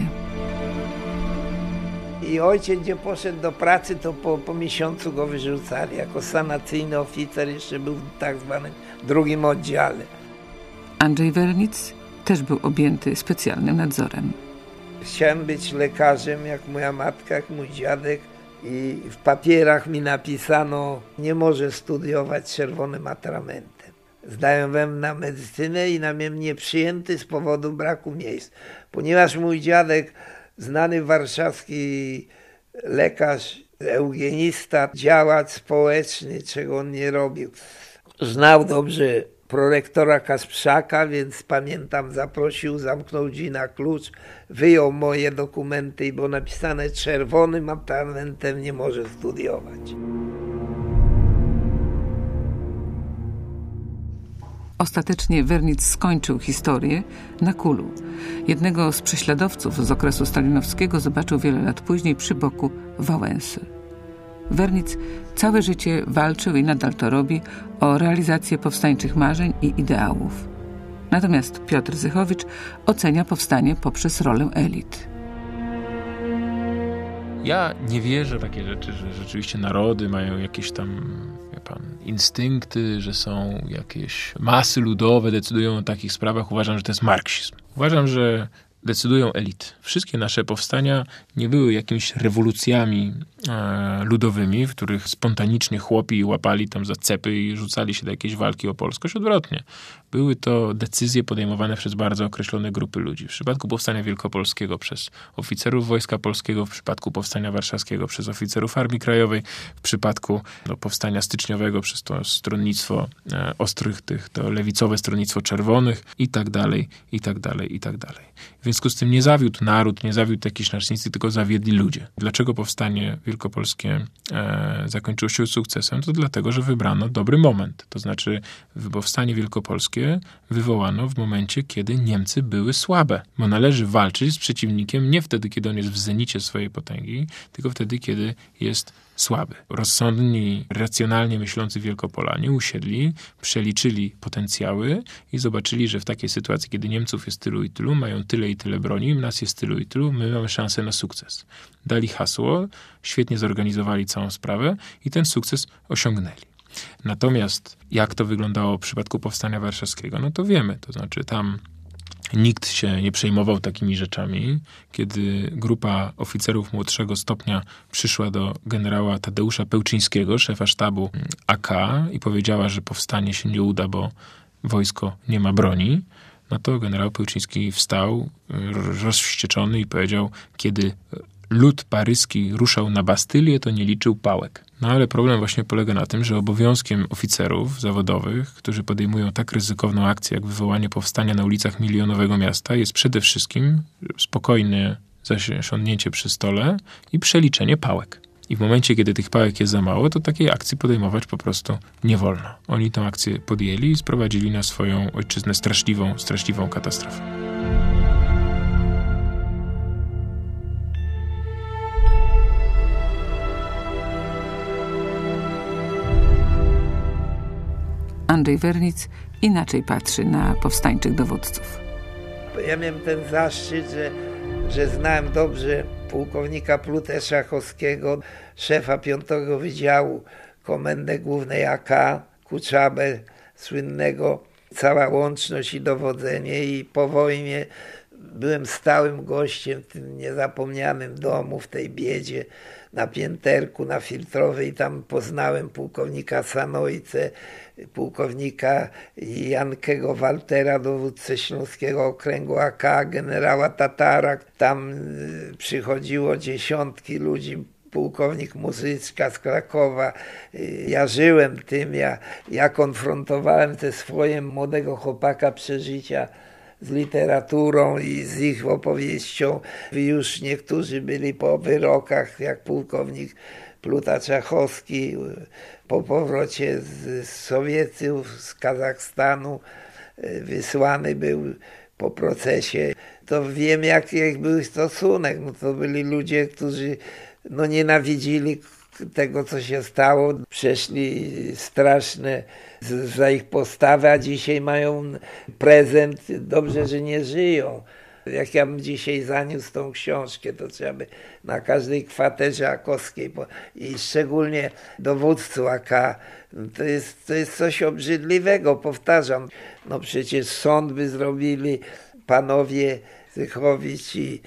I ojciec, gdzie poszedł do pracy, to po, po miesiącu go wyrzucali. Jako sanacyjny oficer jeszcze był w tak zwanym drugim oddziale. Andrzej Wernic też był objęty specjalnym nadzorem. Chciałem być lekarzem, jak moja matka, jak mój dziadek. I w papierach mi napisano, nie może studiować czerwonym atramentem. Zdałem na medycynę i na mnie nie przyjęty z powodu braku miejsc. Ponieważ mój dziadek, znany warszawski lekarz, eugenista, działacz społeczny, czego on nie robił, znał dobrze prorektora Kasprzaka, więc pamiętam, zaprosił, zamknął drzwi na klucz, wyjął moje dokumenty, bo napisane czerwonym atramentem nie może studiować. Ostatecznie Wernic skończył historię na Kulu. Jednego z prześladowców z okresu stalinowskiego zobaczył wiele lat później przy boku Wałęsy. Wernic całe życie walczył i nadal to robi o realizację powstańczych marzeń i ideałów. Natomiast Piotr Zychowicz ocenia powstanie poprzez rolę elit. Ja nie wierzę w takie rzeczy, że rzeczywiście narody mają jakieś tam, wie pan, instynkty, że są jakieś masy ludowe, decydują o takich sprawach. Uważam, że to jest marksizm. Uważam, że decydują elity. Wszystkie nasze powstania nie były jakimiś rewolucjami e, ludowymi, w których spontanicznie chłopi łapali tam za cepy i rzucali się do jakiejś walki o polskość. Odwrotnie. Były to decyzje podejmowane przez bardzo określone grupy ludzi. W przypadku Powstania Wielkopolskiego przez oficerów Wojska Polskiego, w przypadku Powstania Warszawskiego przez oficerów Armii Krajowej, w przypadku no, Powstania Styczniowego przez to stronnictwo e, ostrych, tych, to lewicowe stronnictwo czerwonych i tak dalej, i tak dalej, i tak dalej. W związku z tym nie zawiódł naród, nie zawiódł jakieś naczelnicy, tylko zawiedli ludzie. Dlaczego Powstanie Wielkopolskie e, zakończyło się sukcesem? To dlatego, że wybrano dobry moment. To znaczy Powstanie Wielkopolskie wywołano w momencie, kiedy Niemcy były słabe. Bo należy walczyć z przeciwnikiem nie wtedy, kiedy on jest w zenicie swojej potęgi, tylko wtedy, kiedy jest słaby. Rozsądni, racjonalnie myślący Wielkopolanie usiedli, przeliczyli potencjały i zobaczyli, że w takiej sytuacji, kiedy Niemców jest tylu i tylu, mają tyle i tyle broni, nas jest tylu i tylu, my mamy szansę na sukces. Dali hasło, świetnie zorganizowali całą sprawę i ten sukces osiągnęli. Natomiast jak to wyglądało w przypadku Powstania Warszawskiego, no to wiemy. To znaczy tam nikt się nie przejmował takimi rzeczami. Kiedy grupa oficerów młodszego stopnia przyszła do generała Tadeusza Pełczyńskiego, szefa sztabu A K i powiedziała, że powstanie się nie uda, bo wojsko nie ma broni, no to generał Pełczyński wstał rozwścieczony i powiedział, kiedy lud paryski ruszał na Bastylię, to nie liczył pałek. No ale problem właśnie polega na tym, że obowiązkiem oficerów zawodowych, którzy podejmują tak ryzykowną akcję, jak wywołanie powstania na ulicach milionowego miasta, jest przede wszystkim spokojne zasiądnięcie przy stole i przeliczenie pałek. I w momencie, kiedy tych pałek jest za mało, to takiej akcji podejmować po prostu nie wolno. Oni tę akcję podjęli i sprowadzili na swoją ojczyznę straszliwą, straszliwą katastrofę. Andrzej Wernic inaczej patrzy na powstańczych dowódców. Ja miałem ten zaszczyt, że, że znałem dobrze pułkownika Plutę Szachowskiego, szefa piątego Wydziału, Komendę Głównej A K, Kuczabę słynnego, cała łączność i dowodzenie, i po wojnie byłem stałym gościem w tym niezapomnianym domu, w tej biedzie, na Pięterku, na Filtrowej. Tam poznałem pułkownika Sanojce, pułkownika Jankego Waltera, dowódcę Śląskiego Okręgu A K, generała Tatara. Tam przychodziło dziesiątki ludzi, pułkownik Muzyczka z Krakowa. Ja żyłem tym, ja, ja konfrontowałem te swoje młodego chłopaka przeżycia z literaturą i z ich opowieścią. Już niektórzy byli po wyrokach, jak pułkownik Pluta-Czachowski po powrocie z Sowietów, z Kazachstanu, wysłany był po procesie. To wiem, jaki jak był stosunek. No to byli ludzie, którzy no, nienawidzili tego, co się stało. Przeszli straszne za ich postawę, a dzisiaj mają prezent. Dobrze, że nie żyją. Jak ja bym dzisiaj zaniósł tą książkę, to trzeba by na każdej kwaterze akowskiej i szczególnie dowódcy A K. To jest, to jest coś obrzydliwego, powtarzam. No przecież sąd by zrobili panowie Zychowicz i,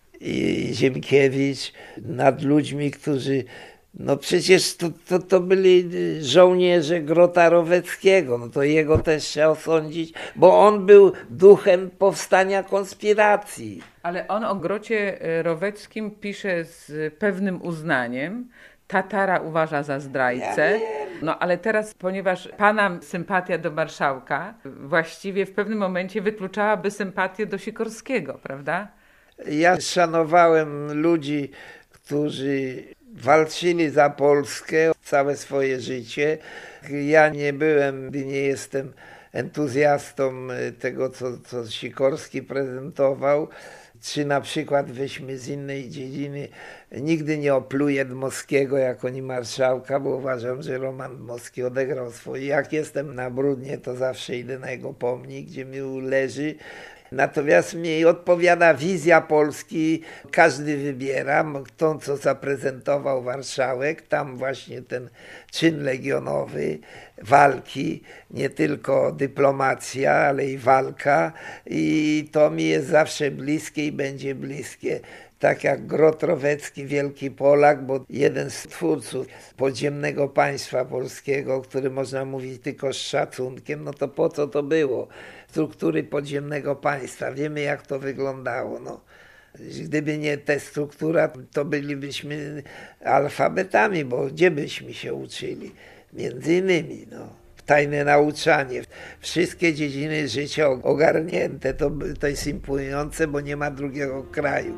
i Ziemkiewicz nad ludźmi, którzy no przecież to, to, to byli żołnierze Grota Roweckiego, no to jego też trzeba osądzić, bo on był duchem powstania konspiracji. Ale on o Grocie Roweckim pisze z pewnym uznaniem. Tatara uważa za zdrajcę. No ale teraz, ponieważ pana sympatia do marszałka właściwie w pewnym momencie wykluczałaby sympatię do Sikorskiego, prawda? Ja szanowałem ludzi, którzy walczyli za Polskę całe swoje życie. Ja nie byłem, nie jestem entuzjastą tego, co, co Sikorski prezentował. Czy na przykład weźmy z innej dziedziny, nigdy nie opluję Dmowskiego jako ni marszałka, bo uważam, że Roman Dmowski odegrał swoje. Jak jestem na Brudnie, to zawsze idę na jego pomnik, gdzie mi leży. Natomiast mi odpowiada wizja Polski, każdy wybiera tą, co zaprezentował marszałek, tam właśnie ten czyn legionowy, walki, nie tylko dyplomacja, ale i walka i to mi jest zawsze bliskie i będzie bliskie. Tak jak Grot Rowecki, wielki Polak, bo jeden z twórców podziemnego państwa polskiego, który można mówić tylko z szacunkiem, no to po co to było? Struktury podziemnego państwa. Wiemy, jak to wyglądało. No. Gdyby nie ta struktura, to bylibyśmy alfabetami, bo gdzie byśmy się uczyli? Między innymi, no. Tajne nauczanie. Wszystkie dziedziny życia ogarnięte. To, to jest imponujące, bo nie ma drugiego kraju.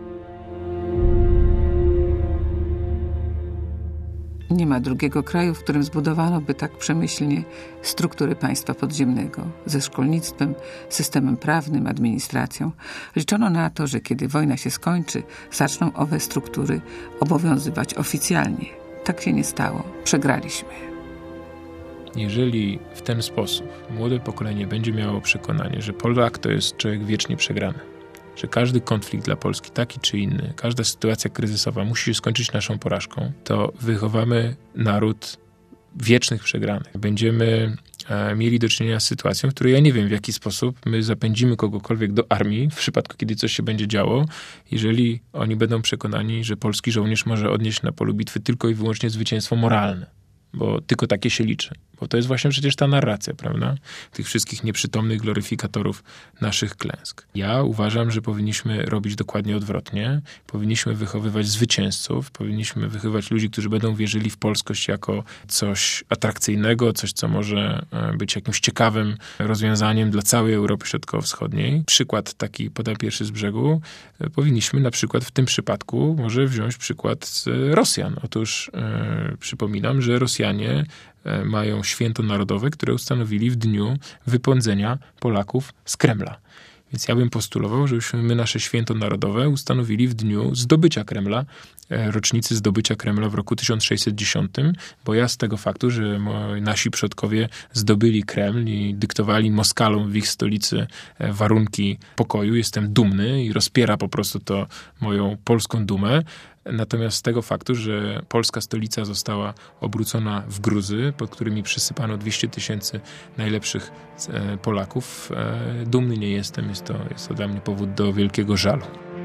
Nie ma drugiego kraju, w którym zbudowano by tak przemyślnie struktury państwa podziemnego, ze szkolnictwem, systemem prawnym, administracją. Liczono na to, że kiedy wojna się skończy, zaczną owe struktury obowiązywać oficjalnie. Tak się nie stało. Przegraliśmy. Jeżeli w ten sposób młode pokolenie będzie miało przekonanie, że Polak to jest człowiek wiecznie przegrany, że każdy konflikt dla Polski, taki czy inny, każda sytuacja kryzysowa musi się skończyć naszą porażką, to wychowamy naród wiecznych przegranych. Będziemy e, mieli do czynienia z sytuacją, w której ja nie wiem, w jaki sposób my zapędzimy kogokolwiek do armii w przypadku, kiedy coś się będzie działo, jeżeli oni będą przekonani, że polski żołnierz może odnieść na polu bitwy tylko i wyłącznie zwycięstwo moralne, bo tylko takie się liczy. Bo to jest właśnie przecież ta narracja, prawda? Tych wszystkich nieprzytomnych gloryfikatorów naszych klęsk. Ja uważam, że powinniśmy robić dokładnie odwrotnie. Powinniśmy wychowywać zwycięzców, powinniśmy wychowywać ludzi, którzy będą wierzyli w polskość jako coś atrakcyjnego, coś, co może być jakimś ciekawym rozwiązaniem dla całej Europy Środkowo-Wschodniej. Przykład taki podam pierwszy z brzegu. Powinniśmy na przykład w tym przypadku może wziąć przykład z Rosjan. Otóż yy, przypominam, że Rosjanie mają święto narodowe, które ustanowili w dniu wypędzenia Polaków z Kremla. Więc ja bym postulował, żebyśmy my nasze święto narodowe ustanowili w dniu zdobycia Kremla, rocznicy zdobycia Kremla w roku tysiąc sześćset dziesiątym, bo ja z tego faktu, że nasi przodkowie zdobyli Kreml i dyktowali Moskalom w ich stolicy warunki pokoju, jestem dumny i rozpiera po prostu to moją polską dumę. Natomiast z tego faktu, że polska stolica została obrócona w gruzy, pod którymi przysypano dwieście tysięcy najlepszych Polaków, dumny nie jestem. Jest to, jest to dla mnie powód do wielkiego żalu.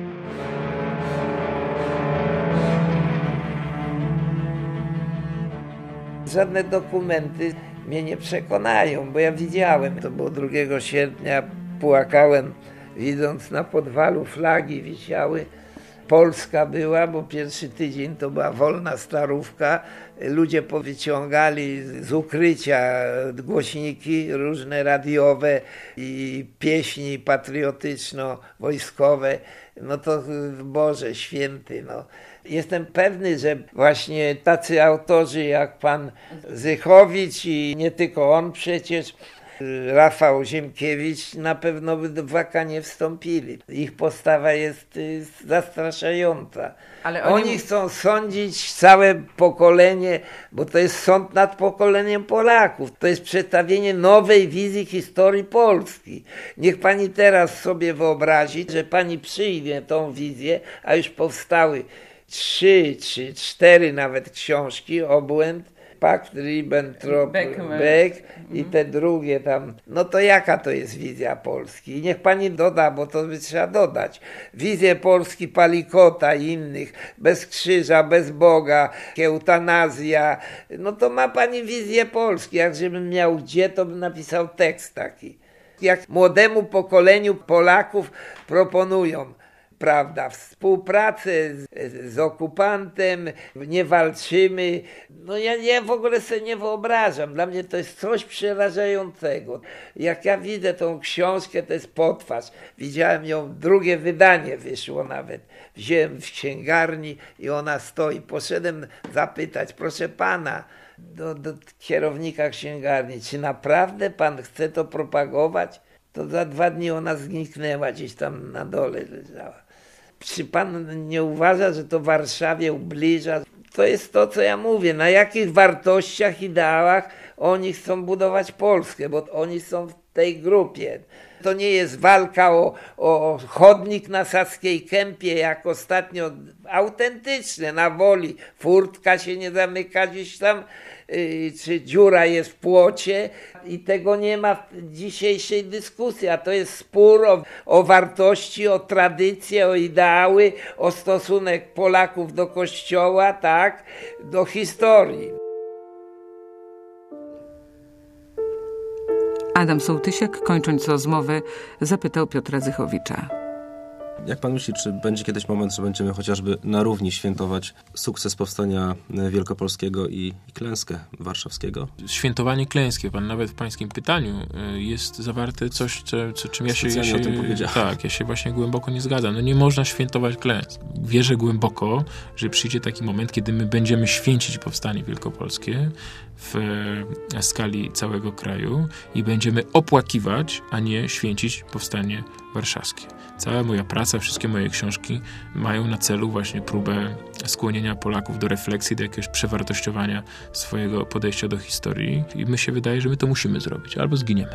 Żadne dokumenty mnie nie przekonają, bo ja widziałem, to było drugiego sierpnia, płakałem, widząc na podwalu flagi wisiały Polska była, bo pierwszy tydzień to była wolna Starówka. Ludzie powyciągali z ukrycia głośniki różne radiowe i pieśni patriotyczno-wojskowe. No to Boże Święty, no. Jestem pewny, że właśnie tacy autorzy jak pan Zychowicz i nie tylko on przecież, Rafał Ziemkiewicz na pewno by do waka nie wstąpili. Ich postawa jest y, zastraszająca. Ale oni... oni chcą sądzić całe pokolenie, bo to jest sąd nad pokoleniem Polaków. To jest przedstawienie nowej wizji historii Polski. Niech pani teraz sobie wyobrazi, że pani przyjmie tą wizję, a już powstały trzy czy cztery nawet książki, Obłęd, Pakt Ribbentrop-Beck i te drugie tam. No to jaka to jest wizja Polski? I niech pani doda, bo to by trzeba dodać. Wizję Polski Palikota i innych, bez krzyża, bez Boga, eutanazja. No to ma pani wizję Polski. Jak żebym miał gdzie, to bym napisał tekst taki. Jak młodemu pokoleniu Polaków proponują, prawda, współpracę z, z okupantem, nie walczymy. No ja, ja w ogóle sobie nie wyobrażam. Dla mnie to jest coś przerażającego. Jak ja widzę tą książkę, to jest potwarz. Widziałem ją, drugie wydanie wyszło nawet. Wziąłem w księgarni i ona stoi. Poszedłem zapytać, proszę pana, do, do kierownika księgarni, czy naprawdę pan chce to propagować? To za dwa dni ona zniknęła, gdzieś tam na dole leżała. Czy pan nie uważa, że to Warszawie ubliża? To jest to, co ja mówię. Na jakich wartościach, ideałach oni chcą budować Polskę, bo oni są w tej grupie. To nie jest walka o, o chodnik na Saskiej Kępie, jak ostatnio, autentyczne, na Woli. Furtka się nie zamyka gdzieś tam, yy, czy dziura jest w płocie i tego nie ma w dzisiejszej dyskusji, a to jest spór o, o wartości, o tradycje, o ideały, o stosunek Polaków do Kościoła, tak, do historii. Adam Sołtysiak, kończąc rozmowę, zapytał Piotra Zychowicza. Jak pan myśli, czy będzie kiedyś moment, że będziemy chociażby na równi świętować sukces powstania wielkopolskiego i, i klęskę warszawskiego? Świętowanie klęski, pan nawet w pańskim pytaniu jest zawarte coś, co, co, czym ja się, ja się, o tym powiedziałem. Tak, ja się właśnie głęboko nie zgadzam. No nie można świętować klęsk. Wierzę głęboko, że przyjdzie taki moment, kiedy my będziemy święcić powstanie wielkopolskie w skali całego kraju i będziemy opłakiwać, a nie święcić powstanie warszawskie. Cała moja praca, wszystkie moje książki mają na celu właśnie próbę skłonienia Polaków do refleksji, do jakiegoś przewartościowania swojego podejścia do historii i my się wydaje, że my to musimy zrobić, albo zginiemy.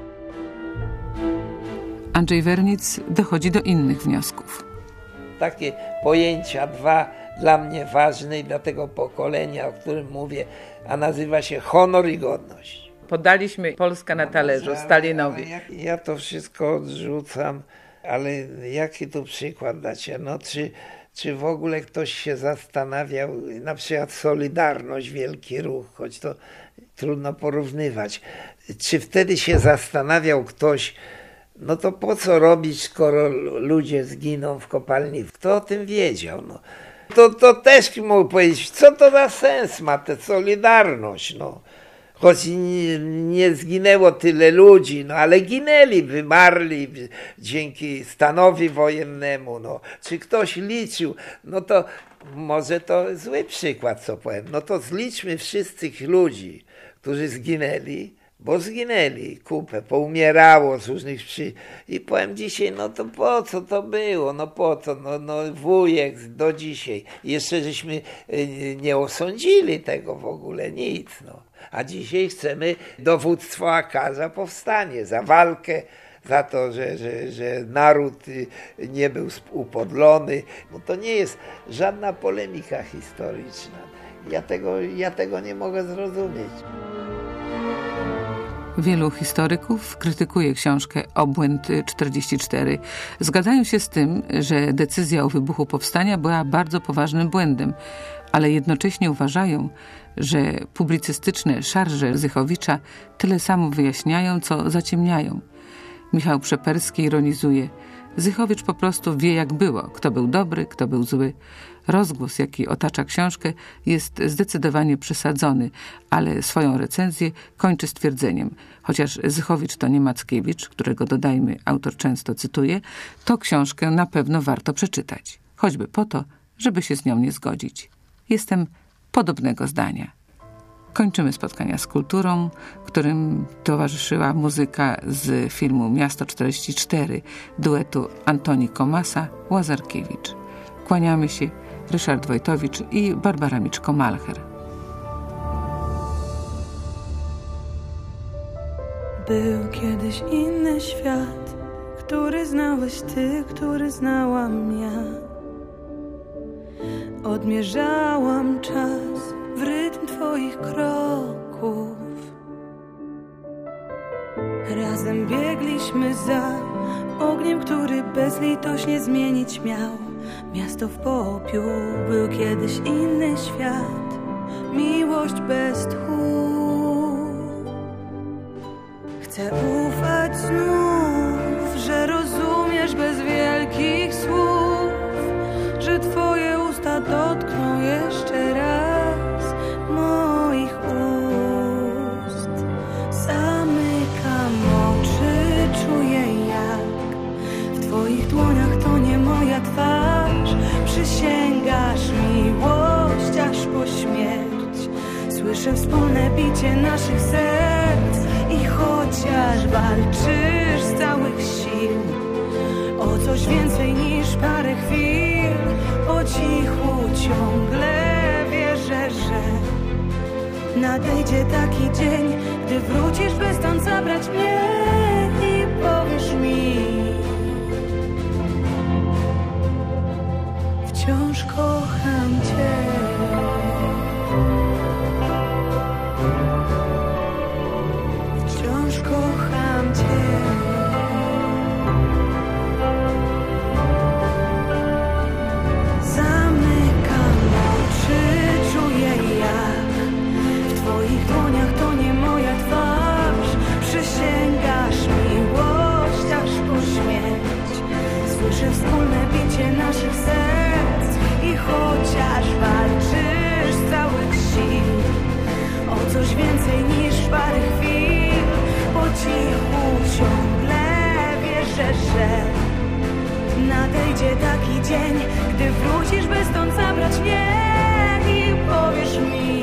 Andrzej Wernic dochodzi do innych wniosków. Takie pojęcia dwa dla mnie ważne i dla tego pokolenia, o którym mówię, a nazywa się honor i godność. Podaliśmy Polskę na talerzu Stalinowi. Ja, ja to wszystko odrzucam, ale jaki tu przykład dacie? No, czy, czy w ogóle ktoś się zastanawiał, na przykład Solidarność, wielki ruch, choć to trudno porównywać. Czy wtedy się zastanawiał ktoś, no to po co robić, skoro ludzie zginą w kopalni? Kto o tym wiedział? No. To, to też mógł powiedzieć, co to za sens ma ta Solidarność, no. Choć nie, nie zginęło tyle ludzi, no ale ginęli, wymarli dzięki stanowi wojennemu, no. Czy ktoś liczył? No to może to zły przykład, co powiem. No to zliczmy wszystkich ludzi, którzy zginęli, bo zginęli kupę, poumierało z różnych przyczyn. I powiem dzisiaj, no to po co to było, no po co, no, no wujek do dzisiaj. Jeszcze żeśmy nie osądzili tego w ogóle, nic, no. A dzisiaj chcemy dowództwo A K za powstanie, za walkę, za to, że, że, że naród nie był upodlony. No to nie jest żadna polemika historyczna. Ja tego, ja tego nie mogę zrozumieć. Wielu historyków krytykuje książkę Obłęd czterdzieści cztery. Zgadzają się z tym, że decyzja o wybuchu powstania była bardzo poważnym błędem, ale jednocześnie uważają, że publicystyczne szarże Zychowicza tyle samo wyjaśniają, co zaciemniają. Michał Przeperski ironizuje: Zychowicz po prostu wie, jak było, kto był dobry, kto był zły. Rozgłos, jaki otacza książkę, jest zdecydowanie przesadzony, ale swoją recenzję kończy stwierdzeniem. Chociaż Zychowicz to nie Mackiewicz, którego, dodajmy, autor często cytuje, to książkę na pewno warto przeczytać. Choćby po to, żeby się z nią nie zgodzić. Jestem podobnego zdania. Kończymy spotkania z kulturą, którym towarzyszyła muzyka z filmu Miasto czterdzieści cztery, duetu Antoni Komasa, Łazarkiewicz. Kłaniamy się, Ryszard Wojtowicz i Barbara Miczko-Malcher. Był kiedyś inny świat, który znałeś ty, który znałam ja. Odmierzałam czas w rytm twoich kroków. Razem biegliśmy za ogniem, który bezlitośnie zmienić miał miasto w popiół. Był kiedyś inny świat, miłość bez tchu. Chcę ufać znów, że rozumiesz bez wielkich słów, że twoje usta dotkną jeszcze raz moich ust. Zamykam oczy, czuję jak w twoich dłoniach to nie moja twarz. Przysięgasz miłość aż po śmierć. Słyszę wspólne bicie naszych serc i chociaż walczysz z całych sił o coś więcej niż parę chwil, po cichu ciągle wierzę, że nadejdzie taki dzień, gdy wrócisz, by stąd zabrać mnie i powiesz mi: wciąż kocham cię. Wciąż kocham cię. Zamykam oczy, czuję jak w twoich dłoniach to nie moja twarz. Przysięgasz miłość aż po śmierć. Słyszę wspólne bicie naszych serc i chociaż walczysz z całych sił o coś więcej niż parę chwil, po cichu ciągle wierzę, że nadejdzie taki dzień, gdy wrócisz, by stąd zabrać mnie i powiesz mi: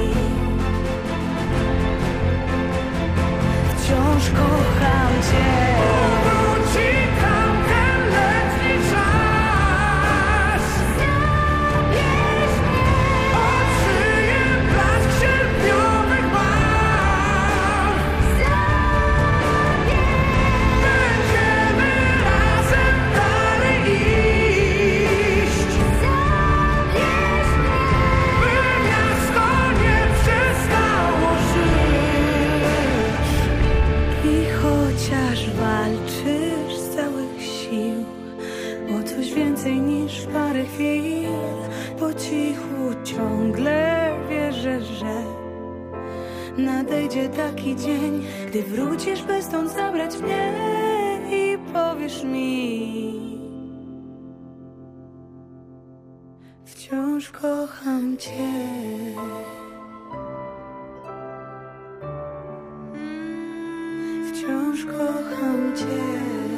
wciąż kocham cię. Po cichu ciągle wierzę, że nadejdzie taki dzień, gdy wrócisz, by stąd zabrać mnie i powiesz mi: wciąż kocham cię. Wciąż kocham cię.